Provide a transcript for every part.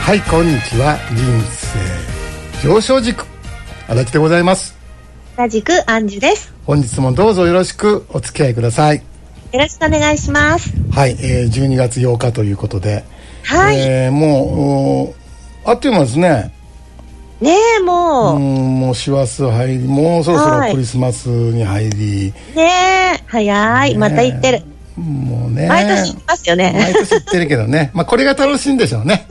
はい、こんにちは。人生上昇軸足立でございます。 同じくアンジュです。 本日もどうぞよろしくお付き合いください。 よろしくお願いします。 はい、12月8日ということで、 はい、 もうあっという間ですね。 ねえ、もう師走入り、もうそろそろクリスマスに入り、 ねえ、早い、また行ってる。 もうね、 毎年行きますよね。 毎年行ってるけどねまあこれが楽しいんでしょうね。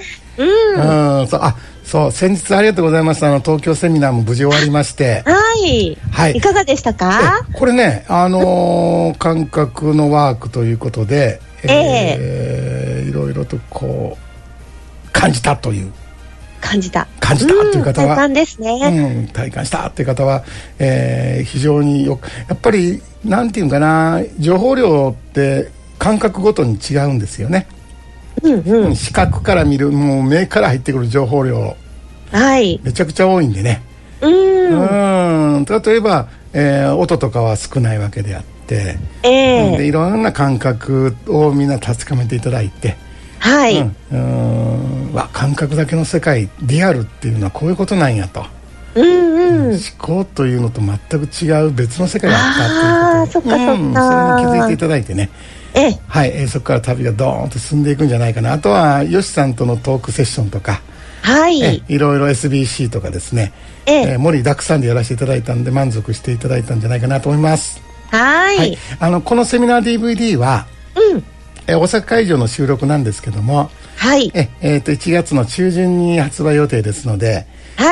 そう、先日ありがとうございました。東京セミナーも無事終わりまして、 はい、いかがでしたか？ これね、感覚のワークということで、いろいろとこう感じたという、感じたという方は、 体感ですね。 体感したという方は、非常にやっぱりなんていうかな、情報量って感覚ごとに違うんですよね。視覚から見る、もう目から入ってくる情報量、めちゃくちゃ多いんでね。例えば、音とかは少ないわけであって、でいろんな感覚をみんな確かめていただいて、感覚だけの世界、リアルっていうのはこういうことなんやと、思考というのと全く違う別の世界があったということを、それに気づいていただいてね、そこから旅がドーンと進んでいくんじゃないかな。あとはよしさんとのトークセッションとか、いろいろ SBC とかですね、盛りだくさんでやらせていただいたんで満足していただいたんじゃないかなと思います。このセミナー DVD は、大阪会場の収録なんですけども、1月の中旬に発売予定ですので、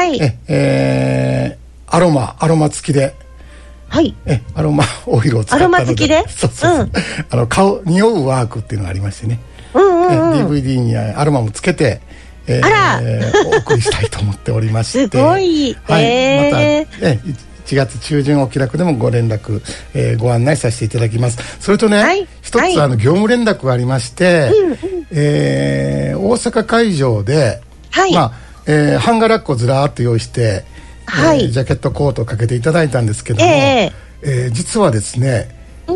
アロマ付きで、アロマオイルを使ったので、アロマ付きで、顔匂うワークっていうのがありましてね、DVD にアロマもつけて、お送りしたいと思っておりまして、 すごい、 また、1月中旬お気楽でもご連絡、ご案内させていただきます。それとね、一つ業務連絡がありまして、大阪会場で、ハンガーラックをずらーっと用意して、ジャケットコートをかけていただいたんですけども、実はですね、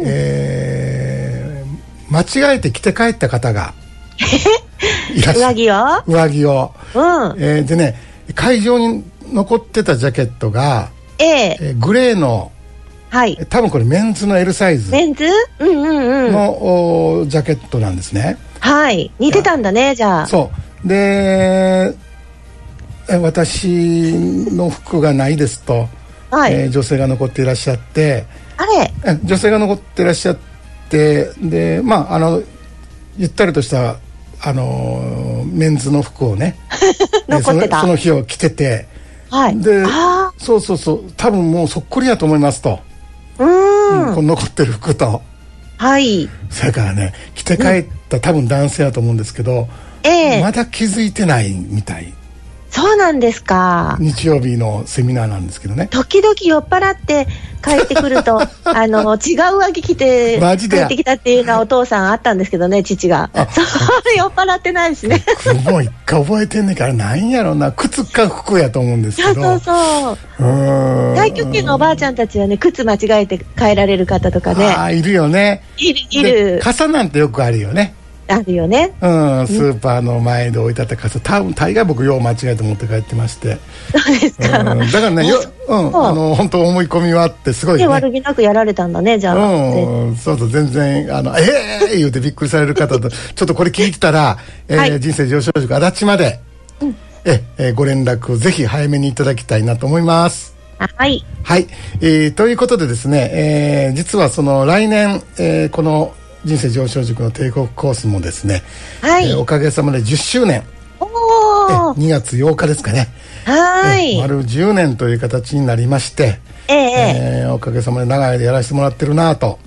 間違えて着て帰った方がいらっしゃる。上着を、でね、会場に残ってたジャケットが、グレーの、多分これメンズの L サイズのジャケットなんですね。 似てたんだね、じゃあ。 そうで、私の服がないですと、女性が残っていらっしゃって、女性が残っていらっしゃって、でゆったりとしたメンズの服をねその日を着てて、でそう多分もうそっくりやと思いますと、この残ってる服と、それからね、着て帰った多分男性だと思うんですけど、まだ気づいてないみたい。 そうなんですか。 日曜日のセミナーなんですけどね、 時々酔っ払って帰ってくると違う上着着て帰ってきたっていうのはお父さんあったんですけどね、父が酔っ払ってないしね。 もう一回覚えてんねんから、なんやろうな、靴か服やと思うんですけど、 太極拳のおばあちゃんたちはね、靴間違えて帰られる方とかね、 いるよね。 いる。 傘なんてよくあるよね。 あるよね。 スーパーの前で置いてあった傘、大概僕よう間違えて持って帰ってまして。 そうですか。 だからね、本当思い込みはあってすごいね。 悪気なくやられたんだね、じゃあ。 そう全然言うてびっくりされる方とちょっとこれ聞いてたら、人生上昇塾足立まで、ご連絡ぜひ早めにいただきたいなと思います。ということでですね、実はその来年、この人生上昇塾の帝国コースもですね、おかげさまで10周年、2月8日ですかね、丸10年という形になりまして、おかげさまで長い間やらせてもらってるなと。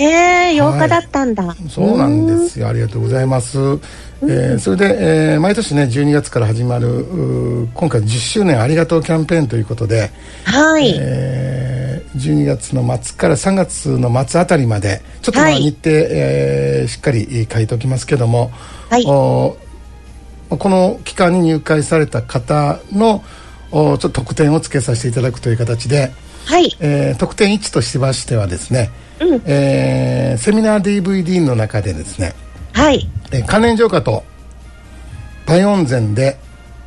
8日だったんだ。 そうなんですよ、ありがとうございます。それで、毎年ね12月から始まる今回10周年ありがとうキャンペーンということで、12月の末から3月の末あたりまでちょっと日程、しっかり書いておきますけども、この期間に入会された方のちょっと特典をつけさせていただくという形で、特典1としましてはですね、セミナー DVD の中でですね、関連浄化と大温泉で、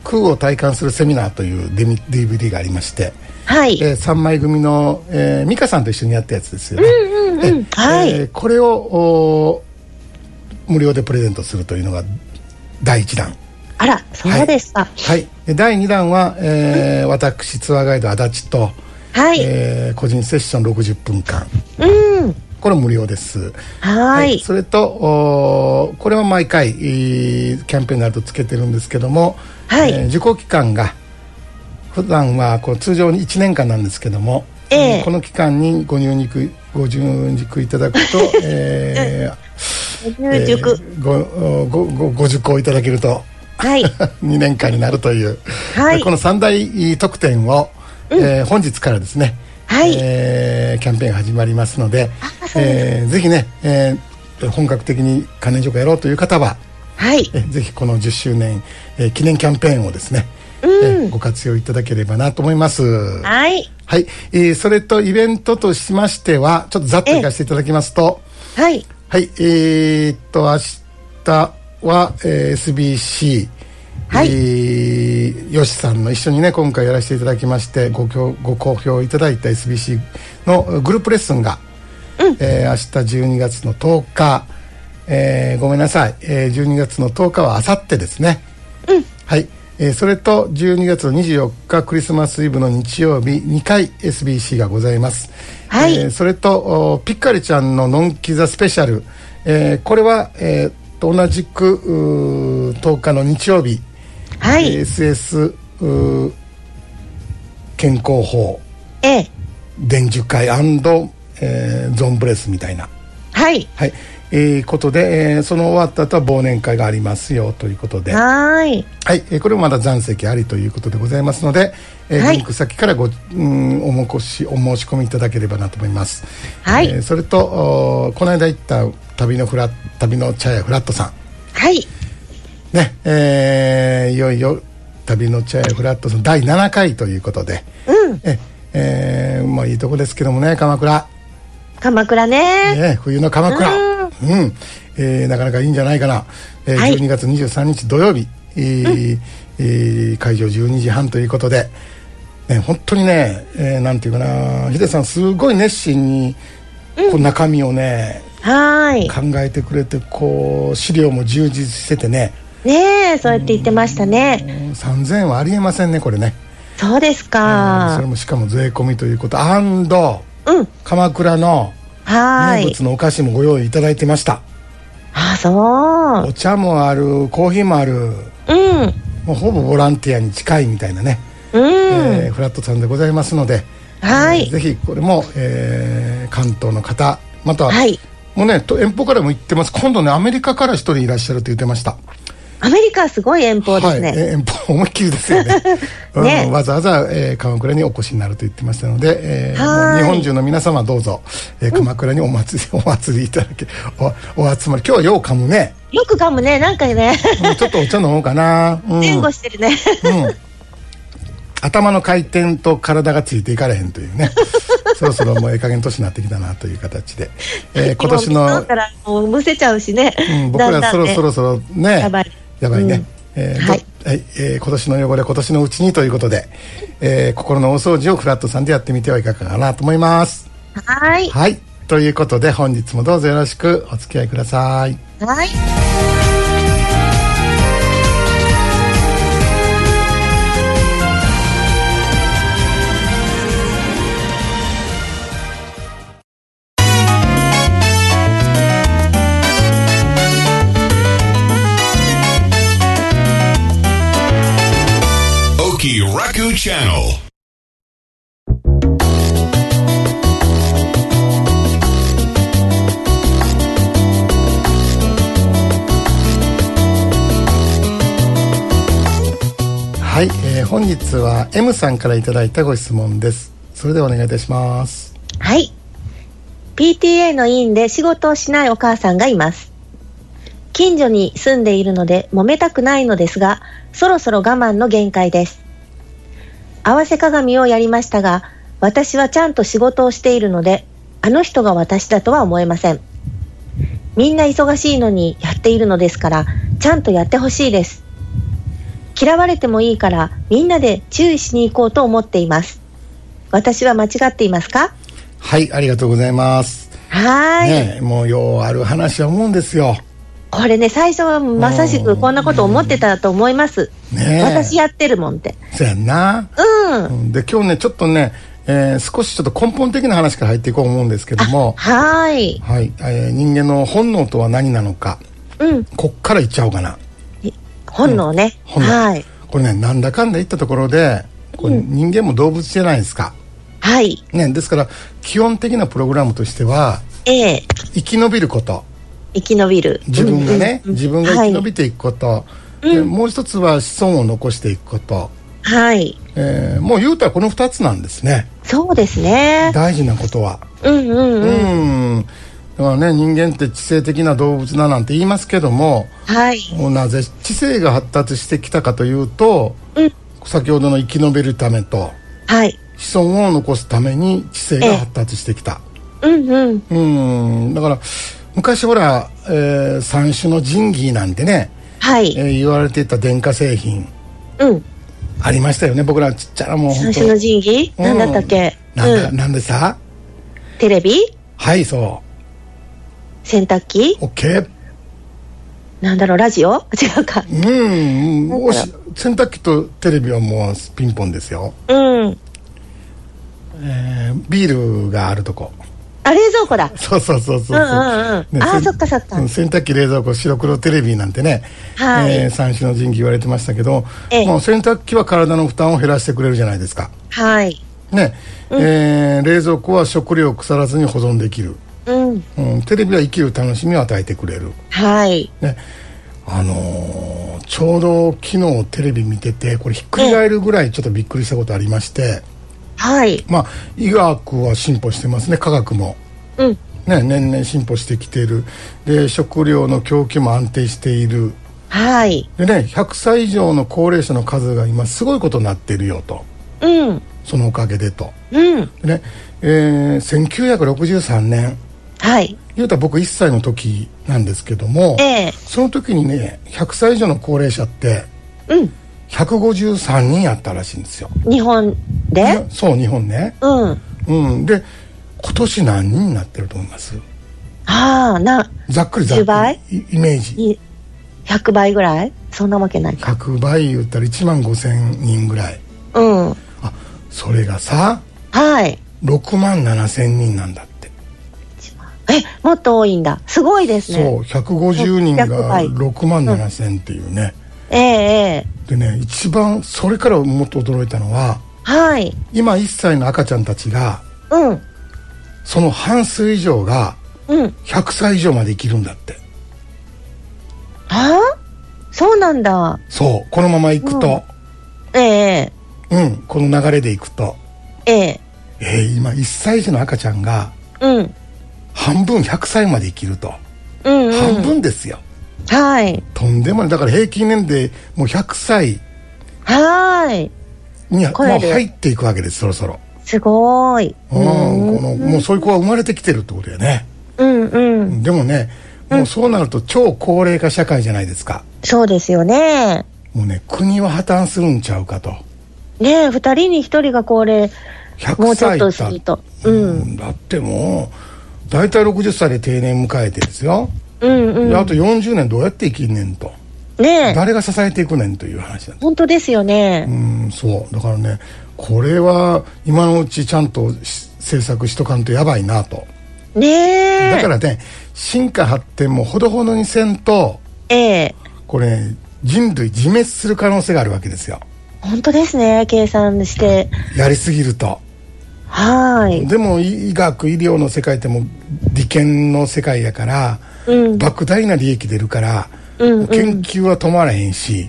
空を体感するセミナーという DVD がありまして、 はい、 3枚組の、美香さんと一緒にやったやつですよね。 はい、 これを無料でプレゼントするというのが第1弾。 あら、そうですか。 はい、で第2弾は、私ツアーガイド足立と、 はい、 個人セッション60分間、これ無料です。 はい、 それとこれは毎回、キャンペーンになるとつけてるんですけども、 はい、 受講期間が普段は通常に1年間なんですけども、この期間にご入塾いただくと、ご受講いただけると、はい、2年間になるという、はい、この3大特典を、本日からですね、はい、キャンペーンが始まりますので、ぜひね、本格的に関連塾をやろうという方は、はい、ぜひこの10周年、記念キャンペーンをですね、ご活用いただければなと思います。 はい、 はい、それとイベントとしましてはちょっとざっといかせていただきますと、 はい、 はい、明日は、SBC、はい、よしさんの一緒にね今回やらせていただきましてご好評いただいた SBC のグループレッスンが、明日12月の10日、ごめんなさい、12月の10日はあさってですね、はい、それと12月の24日クリスマスイブの日曜日2回 SBC がございます。はい、それとピッカリちゃんのノンキザスペシャル、これは、同じく10日の日曜日、はい、SS 健康法、伝授会&、ゾーンブレスみたいな、はい、はい、ことで、その終わった後は忘年会がありますよということで、はい、はい、これもまだ残席ありということでございますので、リンク先からお申し込みいただければなと思います。はい、それとこの間行った旅の茶屋フラットさん、はいね、いよいよ旅の茶屋フラットさん第7回ということで、まあいいとこですけどもね、鎌倉ね、冬の鎌倉、なかなかいいんじゃないかな。12月23日土曜日、会場12時半ということで、本当にね、なんていうかな、ヒデさんすごい熱心にこう中身をね、考えてくれて、こう資料も充実しててね、 そうやって言ってましたね。 3000円はありえませんね、これね。 そうですか。 それもしかも税込みということ、鎌倉の名物のお菓子もご用意いただいてました。そう。お茶もある、コーヒーもある、もうほぼボランティアに近いみたいなね、フラットさんでございますので、ぜひこれも、関東の方、また、もうね遠方からも行ってます。今度ねアメリカから一人いらっしゃるって言ってました。 アメリカはすごい遠方ですね。 遠方思いっきりですよね。わざわざ、鎌倉にお越しになると言ってましたので、もう日本中の皆様どうぞ、鎌倉にお祭りいただけ、お集まり。今日はよう噛むね。 よく噛むね、なんかね。 ちょっとお茶飲もうかな。 前後してるね。 頭の回転と体がついていかれへんというね。そろそろもうええ加減年になってきたなという形で、今年のもうむせちゃうしね、 僕らそろね、やばいね、今年の汚れ今年のうちにということで、心の大掃除をフラットさんでやってみてはいかがかなと思います。はい、はい、ということで本日もどうぞよろしくお付き合いください。はい、 Raku Channel。 はい、本日は M さんからいただいたご質問です。それではお願いいたします。 はい、PTA の委員で仕事をしないお母さんがいます。近所に住んでいるので揉めたくないのですが、そろそろ我慢の限界です。合わせ鏡をやりましたが、私はちゃんと仕事をしているので、あの人が私だとは思えません。みんな忙しいのにやっているのですから、ちゃんとやってほしいです。 嫌われてもいいからみんなで注意しに行こうと思っています。私は間違っていますか？ はい、ありがとうございます。 はい、 ね、もうようある話は思うんですよ。 これね、最初はまさしくこんなこと思ってたと思います、ね、私やってるもんって。 そうやんな、で今日ねちょっとね、少しちょっと根本的な話から入っていこうと思うんですけども、 はい、 はい、人間の本能とは何なのか、こっからいっちゃおうかな。 本能ね、はい、 これねなんだかんだ言ったところでこれ人間も動物じゃないですか。 はいね、ですから基本的なプログラムとしては、生き延びること、 生き延びる、 自分がね、自分が生き延びていくこと、でもう一つは子孫を残していくこと、はい、もう言うたらこの2つなんですね。 そうですね、 大事なことは。だからね、人間って知性的な動物だなんて言いますけども、はい、もうなぜ知性が発達してきたかというと、先ほどの生き延びるためと、はい、子孫を残すために知性が発達してきた。だから昔ほら、三種の神器なんてね、はい、言われていた電化製品、ありましたよね。僕らちっちゃなもう三種の神器、何だったっけ？ なんでさ、 テレビ、 はい、そう、 洗濯機、 オッケー、 なんだろう、ラジオ、違うか、 洗濯機とテレビはもうピンポンですよ。ビールがあるとこ、 冷蔵庫だ。 そう、そっかそっか、 洗濯機、冷蔵庫、白黒テレビなんてね、はい、三種の神器言われてましたけど、もう洗濯機は体の負担を減らしてくれるじゃないですか。はいね、冷蔵庫は食料を腐らずに保存できる、テレビは生きる楽しみを与えてくれる。はいね、ちょうど昨日テレビ見てて、これひっくり返るぐらいちょっとびっくりしたことありまして、はい、まあ医学は進歩してますね、科学も、ね、年々進歩してきている。で食料の供給も安定している。はい、でね、100歳以上の高齢者の数が今すごいことになっているよと、そのおかげでと、でね、1963年、はい、言うたら僕1歳の時なんですけども、その時にね100歳以上の高齢者って、153人やったらしいんですよ、 日本で。 そう、日本ね。で今年何人になってると思います？ざっくり 10倍イメージ。 100倍ぐらい？そんなわけない。 100倍言ったら1万5000人ぐらい。それがさ、はい、6万7000人なんだって。 もっと多いんだ。すごいですね。 そう、150人が6万7000っていうね。でね、一番それからもっと驚いたのは、はい、今1歳の赤ちゃんたちが、その半数以上が100歳以上まで生きるんだって。 そうなんだ。 そう、このままいくと、この流れでいくと、今1歳以上の赤ちゃんが、半分100歳まで生きると、半分ですよ。はい、とんでもない。だから平均年齢もう100歳にもう入っていくわけです、そろそろ。 すごい。 もうそういう子が生まれてきてるってことよね。でもね、もうそうなると超高齢化社会じゃないですか。 そうですよね。 もうね、国は破綻するんちゃうかと。 ねえ、2人に1人が高齢、もうちょっとすると、 だってもう大体60歳で定年迎えてですよ、あと40年どうやって生きんねんと、誰が支えていくねんという話なんです。 本当ですよね。 そうだからね、これは今のうちちゃんと政策しとかんとやばいなと。だからね、進化発展もほどほどにせんと、これ、ね、人類自滅する可能性があるわけですよ。 本当ですね、計算してやりすぎると。でも医学医療の世界ってもう利権の世界やから、莫大な利益出るから、研究は止まらへんし、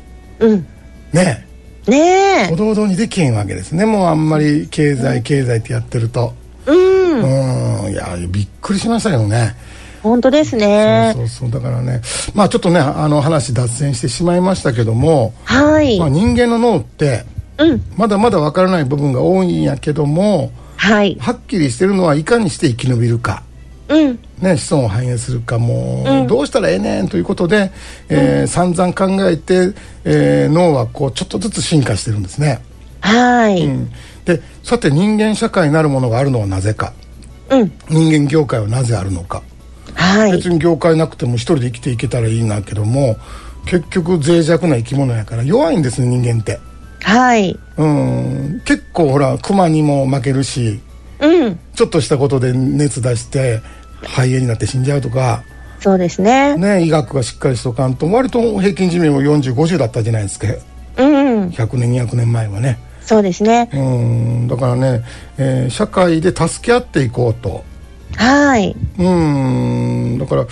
ほどほどにできへんわけですね。もうあんまり経済ってやってると、いやびっくりしましたよね。 本当ですね。 そうだからね、まあちょっとね、話脱線してしまいましたけども、人間の脳って、まだまだ分からない部分が多いんやけども、はっきりしてるのはいかにして生き延びるか、 ね、子孫を繁栄するかもうどうしたらええねんということで、散々考えて、脳はこうちょっとずつ進化してるんですね。 はい、 でさて人間社会なるものがあるのはなぜか、人間業界はなぜあるのか、別に業界なくても一人で生きていけたらいいんだけども、結局脆弱な生き物やから弱いんですね、人間って。結構ほらクマにも負けるし、ちょっとしたことで熱出して肺炎になって死んじゃうとか。 そうですね。 医学がしっかりしとかんと、割と平均寿命も40、50だったじゃないですか、100年200年前はね。 そうですね。 だからね、社会で助け合っていこうと。だから、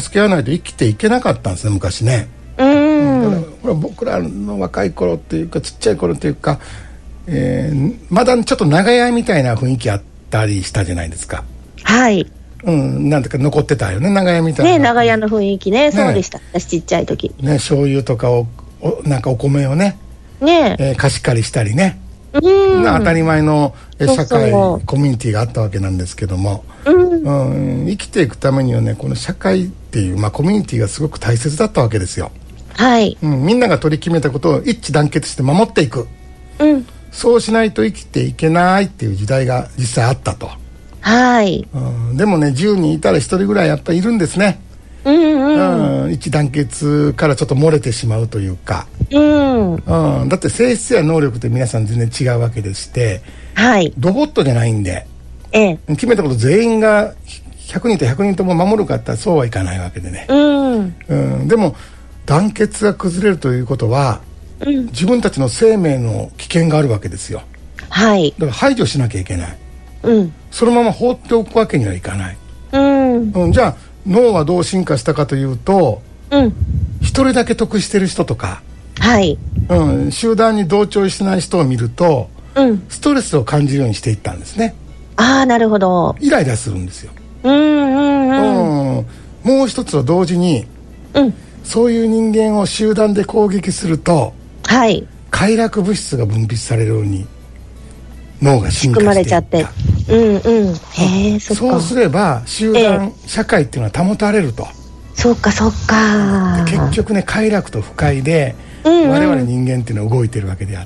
助け合わないと生きていけなかったんですね、昔ね。だからほら僕らの若い頃っていうかちっちゃい頃っていうか、まだちょっと長屋みたいな雰囲気あったりしたじゃないですか。なんていうか残ってたよね、長屋みたいな。 長屋の雰囲気ね。そうでした、私ちっちゃい時ね。 醤油とかをなんかお米をね、貸し借りしたりね、当たり前の社会コミュニティがあったわけなんですけども、生きていくためにはね、この社会っていう、コミュニティがすごく大切だったわけですよ。みんなが取り決めたことを一致団結して守っていく、そうしないと生きていけないっていう時代が実際あったと。でもね、10人いたら1人ぐらいやっぱりいるんですね。一致団結からちょっと漏れてしまうというか、だって性質や能力って皆さん全然違うわけでして、ロボットじゃないんで、決めたこと全員が100人と100人とも守るかって言ったらそうはいかないわけでね。でも団結が崩れるということは、自分たちの生命の危険があるわけですよ。だから排除しなきゃいけない。そのまま放っておくわけにはいかない。じゃあ脳はどう進化したかというと、一人だけ得してる人とか、集団に同調しない人を見ると、ストレスを感じるようにしていったんですね。 なるほど。 イライラするんですよ。もう一つは同時に、そういう人間を集団で攻撃すると、快楽物質が分泌されるように脳が進化していった。 含まれちゃって、 そうすれば集団、社会っていうのは保たれると。 そうか結局ね、快楽と不快で、我々人間っていうのは動いてるわけであって、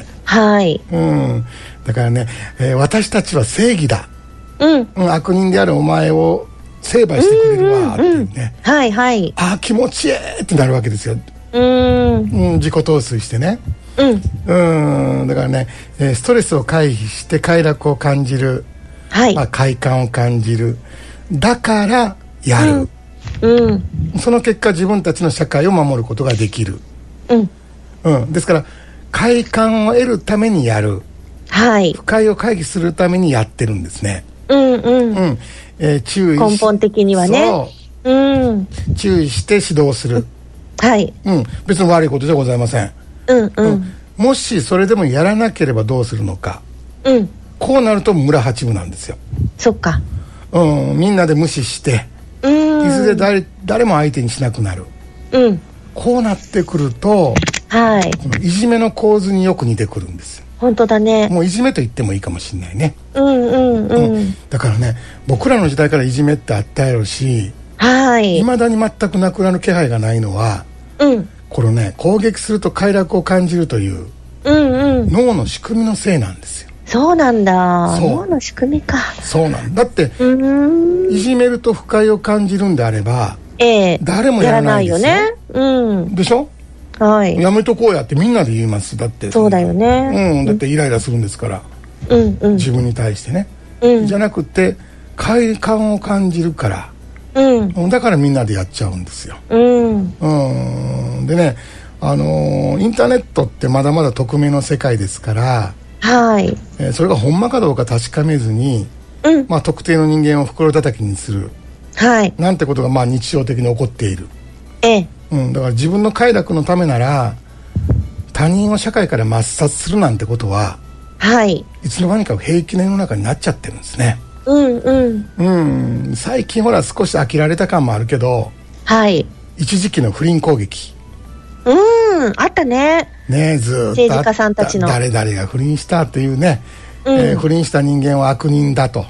だからね、私たちは正義だ、悪人であるお前を成敗してくれるわっていうね、気持ちいいってなるわけですよ。自己陶酔してね。だからね、ストレスを回避して快楽を感じる、快感を感じる、だからやる、その結果自分たちの社会を守ることができる、ですから快感を得るためにやる、不快を回避するためにやってるんですね。注意、 根本的にはね、 注意して指導する、別に悪いことじゃございません。もしそれでもやらなければどうするのか、こうなると村八分なんですよ。みんなで無視して、いずれ誰も相手にしなくなる、こうなってくると、このいじめの構図によく似てくるんですよ。 本当だね。 もういじめと言ってもいいかもしれないね。だからね、僕らの時代からいじめってあったやろし、いまだに全くなくなる気配がないのは、これね、攻撃すると快楽を感じるという、脳の仕組みのせいなんですよ。 そうなんだ。脳の仕組みか。 そうなんだって。いじめると不快を感じるんであれば、誰もやらないですよ。でしょ。やめとこうやってみんなで言います。だってそうだよね。 だってイライラするんですから、自分に対してね、じゃなくて快感を感じるから、だからみんなでやっちゃうんですよ。でね、インターネットってまだまだ匿名の世界ですから、それがほんまかどうか確かめずに、特定の人間を袋叩きにする、なんてことが日常的に起こっている。だから自分の快楽のためなら他人を社会から抹殺するなんてことは、いつの間にか平気な世の中になっちゃってるんですね。最近ほら少し飽きられた感もあるけど、一時期の不倫攻撃、 あったね。 ずっと政治家さんたちの誰々が不倫したというね、不倫した人間は悪人だと、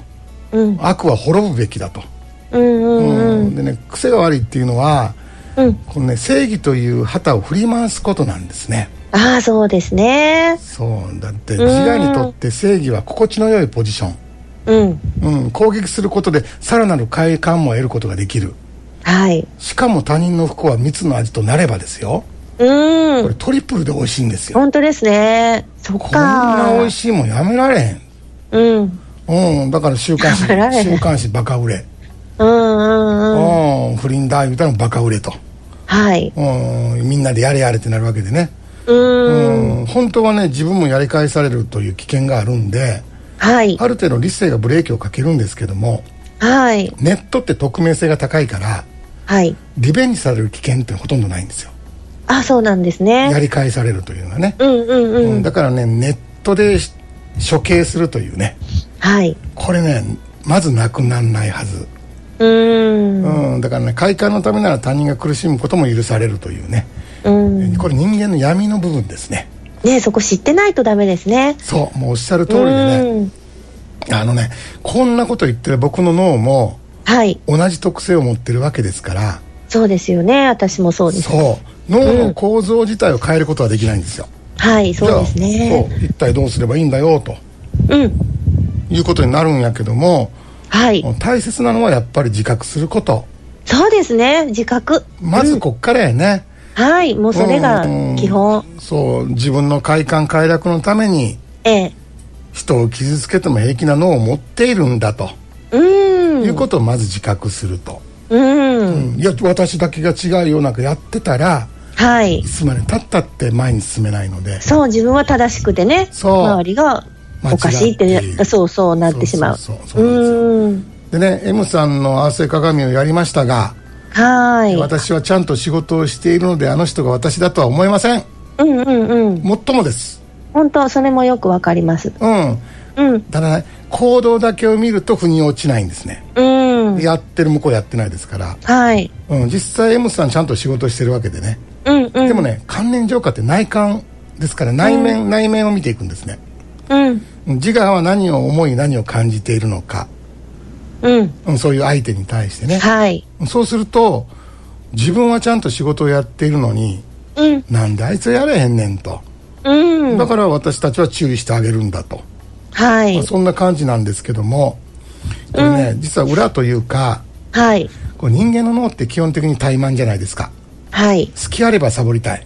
悪は滅ぶべきだと。でね、癖が悪いっていうのは、このね、正義という旗を振り回すことなんですね。 ああ、そうですね。 そうだって、自我にとって正義は心地の良いポジション、攻撃することでさらなる快感も得ることができる。しかも他人の不幸は蜜の味となればですよ。これトリプルで美味しいんですよ。 本当ですね。そっか。 こんな美味しいもんやめられへん。だから週刊誌バカ売れ。不倫だ言うたらバカ売れと。みんなでやれやれってなるわけでね。本当はね、自分もやり返されるという危険があるんで、ある程度理性がブレーキをかけるんですけども、ネットって匿名性が高いから、リベンジされる危険ってほとんどないんですよ。 あ、そうなんですね。 やり返されるというのはね。だからね、ネットで処刑するというね、これね、まずなくならないはず。だからね、快感のためなら他人が苦しむことも許されるというね、これ人間の闇の部分ですね。 そこ知ってないとダメですね。 そう、もうおっしゃる通りでね、こんなこと言ってる僕の脳も同じ特性を持ってるわけですから。 そうですよね、私もそうです。 そう、脳の構造自体を変えることはできないんですよ。 そうですね。 そう、一体どうすればいいんだよと、いうことになるんやけども、大切なのはやっぱり自覚すること。そうですね、自覚。まずこっからやね。 もうそれが基本。 そう、自分の快感快楽のために人を傷つけても平気な脳を持っているんだということをまず自覚すると。いや、私だけが違うようなくやってたら、いつまでたったって前に進めないので。そう、自分は正しくてね、周りがおかしいってそうなってしまう。でね、 M さんの合わせ鏡をやりましたが、私はちゃんと仕事をしているのであの人が私だとは思えません。もっともです。本当、それもよくわかります。ただね、行動だけを見ると腑に落ちないんですね。やってる向こうやってないですから。実際 M さんちゃんと仕事してるわけでね。でもね、関連浄化って内観ですから、内面を見ていくんですね。自我は何を思い何を感じているのか、そういう相手に対してね、そうすると自分はちゃんと仕事をやっているのに、なんであいつやれへんねんと、だから私たちは注意してあげるんだと、そんな感じなんですけども、これね、実は裏というか、こう人間の脳って基本的に怠慢じゃないですか。好きあればサボりたい、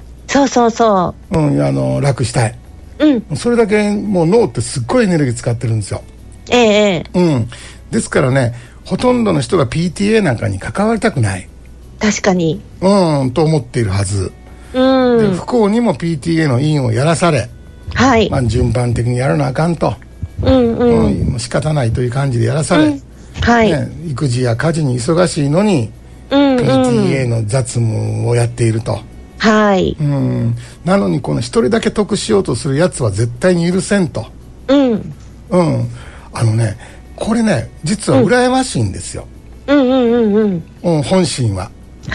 楽したい、それだけもう脳ってすっごいエネルギー使ってるんですよ。ですからね、ほとんどの人が PTA なんかに関わりたくない、確かにと思っているはず。で、不幸にも PTA の委員をやらされ、順番的にやらなあかんと、仕方ないという感じでやらされ、育児や家事に忙しいのに、PTA の雑務をやっていると。なのにこの一人だけ得しようとするやつは絶対に許せんと。これね、実は羨ましいんですよ。本心は。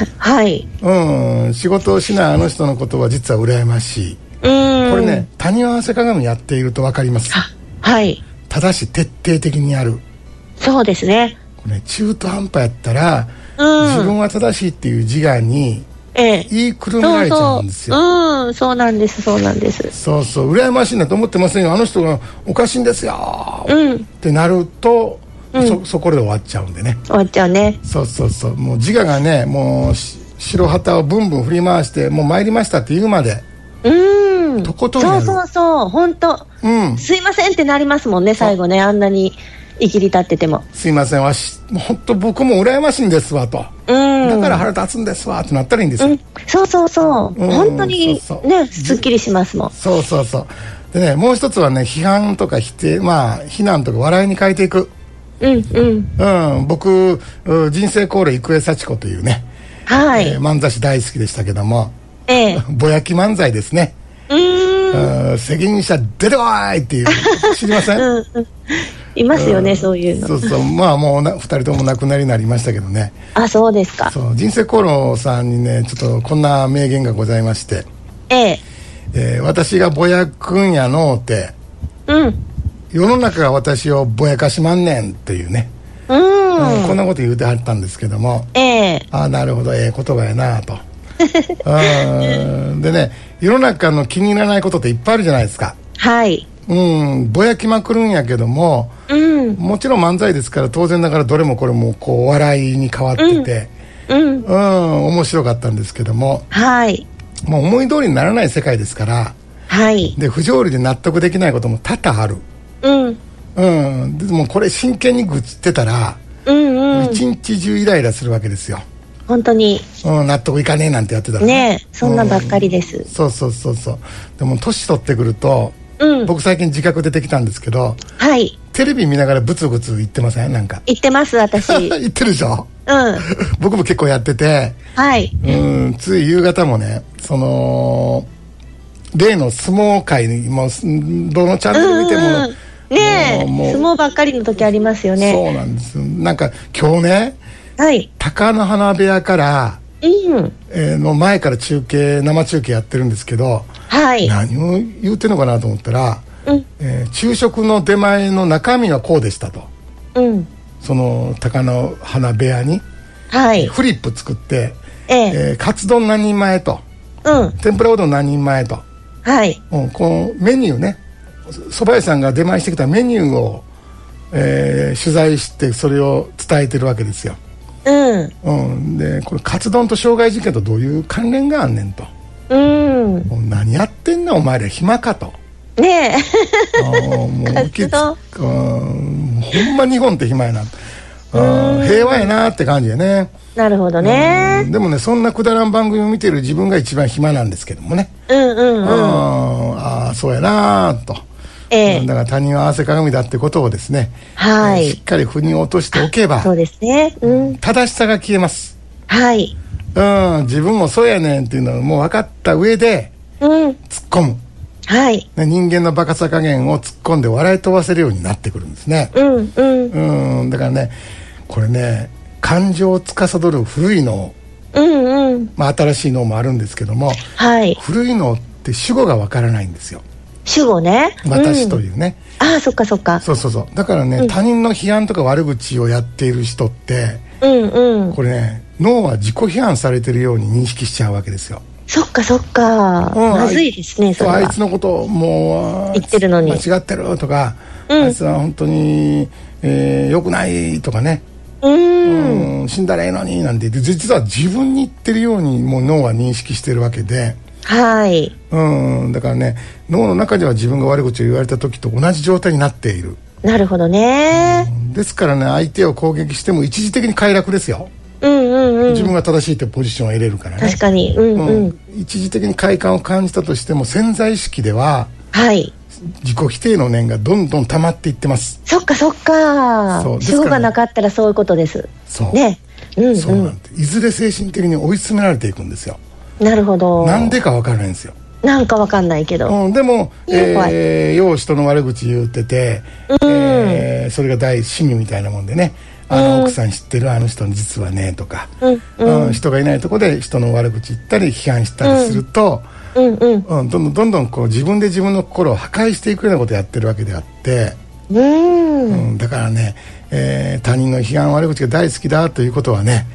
仕事をしないあの人のことは実は羨ましい。これね、谷合わせ鏡やっていると分かります。ただし徹底的にやる。そうですね。これね、中途半端やったら、自分は正しいっていう自我に言いくるめられちゃうんですよ。そうなんです。そうそう、羨ましいなと思ってませんよ、あの人がおかしいんですよ、ってなると、そこで終わっちゃうんでね。終わっちゃうね。そうもう自我がね、もう白旗をブンブン振り回して、もう参りましたって言うまでとことんやる。そう本当、すいませんってなりますもんね、最後ね、あんなにいきり立ってても。すいません、本当僕も羨ましいんですわと、だから腹立つんですわってなったらいいんですよ。本当にね、すっきりしますもん。でね、もう一つはね、批判とか否定、非難とか笑いに変えていく。僕、人生コール郁恵幸子というね、漫才師大好きでしたけども、ぼやき漫才ですね。責任者出てこいっていう、知りません？いますよね、そういうの。もう2人とも亡くなりになりましたけどね。そうですか。人生コールさんにね、ちょっとこんな名言がございまして、私がぼやくんやのうて、世の中が私をぼやかしまんねんというね、 こんなこと言うてはったんですけども、ああなるほど、言葉やなとでね、世の中の気に入らないことっていっぱいあるじゃないですか。 はい。 ぼやきまくるんやけども、もちろん漫才ですから当然ながらどれもこれもこう笑いに変わってて、面白かったんですけども、 はい。 もう思い通りにならない世界ですから、 はい。 で不条理で納得できないことも多々ある。でもこれ真剣に愚痴ってたら、一日中イライラするわけですよ。 本当に、 納得いかねえなんてやってたらね。そんなばっかりです。 そうでも年取ってくると、僕最近自覚出てきたんですけど、 はい。 テレビ見ながらブツブツ言ってません？なんか言ってます、私言ってるでしょ。僕も結構やってて、 はい。 つい夕方もね、その例の相撲界にもうどのチャンネル見ても、 ねえ、相撲ばっかりの時ありますよね。 そうなんです。なんか今日ね、 はい、 貴乃花部屋から、の前から生中継やってるんですけど、 はい、 何を言うてんのかなと思ったら、昼食の出前の中身はこうでしたと、その貴乃花部屋に、 はい、 フリップ作って、カツ丼何人前と、天ぷらうどん何人前と、 はい、 このメニューね、蕎麦屋さんが出前してきたメニューを、取材してそれを伝えてるわけですよ。でこれカツ丼と傷害事件とどういう関連があんねんと、もう何やってんのお前ら暇かとねえもうカツ丼ほんま日本って暇やな、平和やなって感じでね。 なるほどね。 でもね、そんなくだらん番組を見てる自分が一番暇なんですけどもね。ああそうやなと、だから他人は合わせ鏡だってことをですね、 はい、 しっかり腑に落としておけば、 そうですね、 正しさが消えます。 はい、 自分もそうやねんっていうのをもう分かった上で、突っ込む、 はい、 人間のバカさ加減を突っ込んで笑い飛ばせるようになってくるんですね。だからね、これね、感情を司る古い脳、新しい脳もあるんですけども、 はい、 古い脳って主語が分からないんですよ。 主語ね、 私というね、 ああそっかそっか、 そうだからね、他人の批判とか悪口をやっている人って、これね、脳は自己批判されてるように認識しちゃうわけですよ。 そっかそっか、まずいですね。それはあいつのことをもう言ってるのに間違ってるとか、あいつは本当に良くないとかね、死んだらええのになんて言って、実は自分に言ってるようにもう脳は認識してるわけで、 はい、 だからね、脳の中では自分が悪口を言われた時と同じ状態になっている。 なるほどね。 ですからね、相手を攻撃しても一時的に快楽ですよ。自分が正しいってポジションを得れるからね。 確かに、 一時的に快感を感じたとしても潜在意識では、 はい、 自己否定の念がどんどん溜まっていってます。 そっかそっか、主語がなかったらそういうことです。 そうね、 そうなんて、いずれ精神的に追い詰められていくんですよ。 なるほど。 なんでかわからないんですよ。 なんかわかんないけど、 でも、よう人の悪口言ってて、それが大趣味みたいなもんでね、奥さん知ってるあの人実はねとか、人がいないとこで人の悪口言ったり批判したりすると、どんどんこう自分で自分の心を破壊していくようなことをやってるわけであって、だからね、他人の批判悪口が大好きだということはね、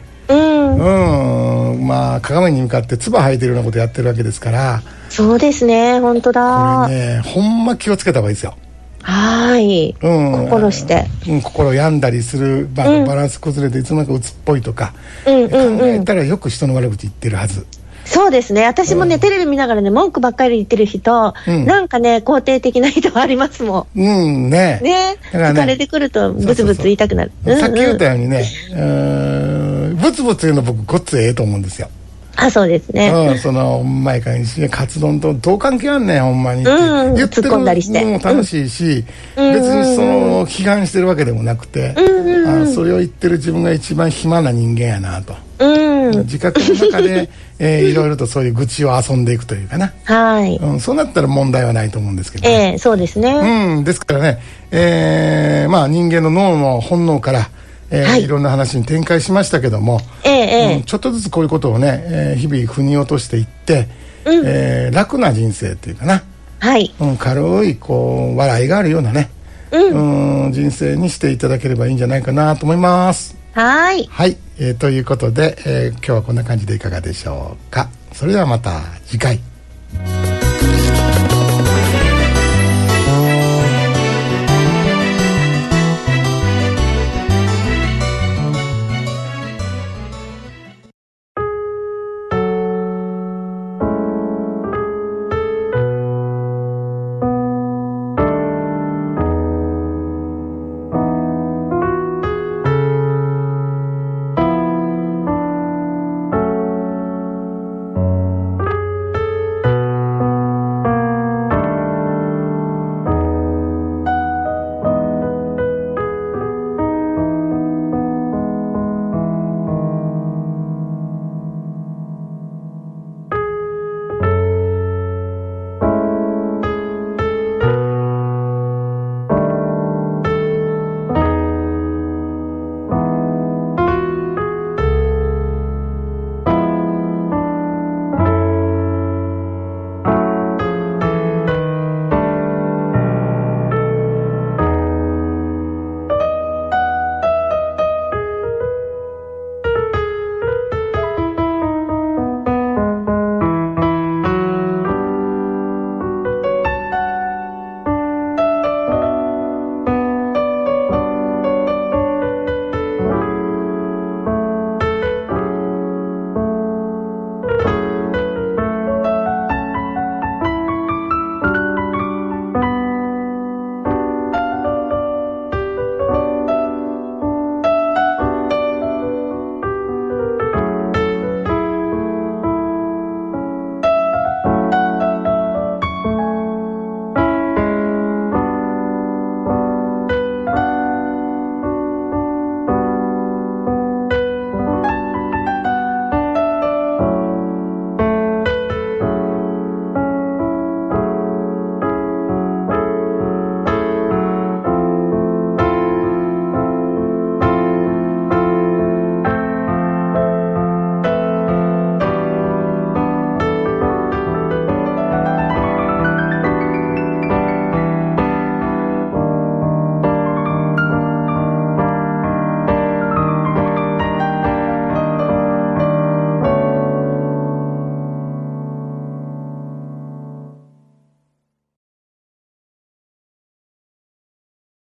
まあ鏡に向かって唾吐いてるようなことやってるわけですから。 そうですね、本当だ。 これね、ほんま気をつけた方がいいですよ。 はい、心して、 心病んだりする、バランス崩れていつの間にか鬱っぽいとか、考えたらよく人の悪口言ってるはず。 そうですね、私もね、テレビ見ながらね、文句ばっかり言ってる人、なんかね、肯定的な人はありますもん。ね、疲れてくるとブツブツ言いたくなる。 さっき言ったようにね、ブツブツ言うの僕ごっつええと思うんですよ。 あ、そうですね。 その前からにカツ丼とどう関係あんねんほんまにって言ってる突っ込んだりしても楽しいし、別にその批判してるわけでもなくて、それを言ってる自分が一番暇な人間やなと、自覚の中でいろいろとそういう愚痴を遊んでいくというかな、はい、そうなったら問題はないと思うんですけどね。 そうですね。 ですからね、まあ人間の脳の本能からいろんな話に展開しましたけども、ちょっとずつこういうことをね、日々腑に落としていって、楽な人生っていうかな、軽いこう笑いがあるようなね、 人生にしていただければいいんじゃないかなと思います。 はい、 ということで、今日はこんな感じでいかがでしょうか。それではまた次回。